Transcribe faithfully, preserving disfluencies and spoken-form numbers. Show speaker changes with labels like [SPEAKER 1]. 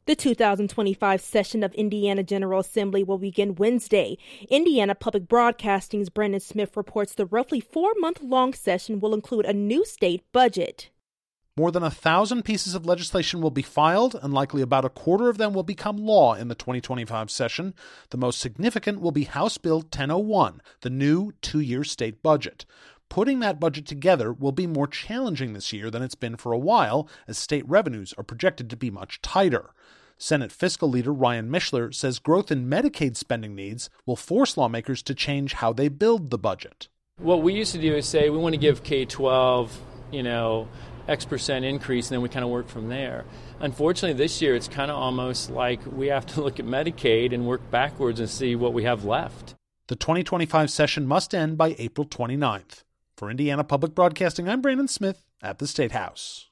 [SPEAKER 1] The two thousand twenty-five session of Indiana General Assembly will begin Wednesday. Indiana Public Broadcasting's Brandon Smith reports the roughly four-month-long session will include a new state budget.
[SPEAKER 2] More than a thousand pieces of legislation will be filed, and likely about a quarter of them will become law in the twenty twenty-five session. The most significant will be House Bill ten oh one, the new two-year state budget. Putting that budget together will be more challenging this year than it's been for a while, as state revenues are projected to be much tighter. Senate fiscal leader Ryan Mishler says growth in Medicaid spending needs will force lawmakers to change how they build the budget.
[SPEAKER 3] What we used to do is say we want to give K twelve, you know, X percent increase, and then we kind of work from there. Unfortunately, this year it's kind of almost like we have to look at Medicaid and work backwards and see what we have left.
[SPEAKER 2] The twenty twenty-five session must end by April twenty-ninth. For Indiana Public Broadcasting, I'm Brandon Smith at the State House.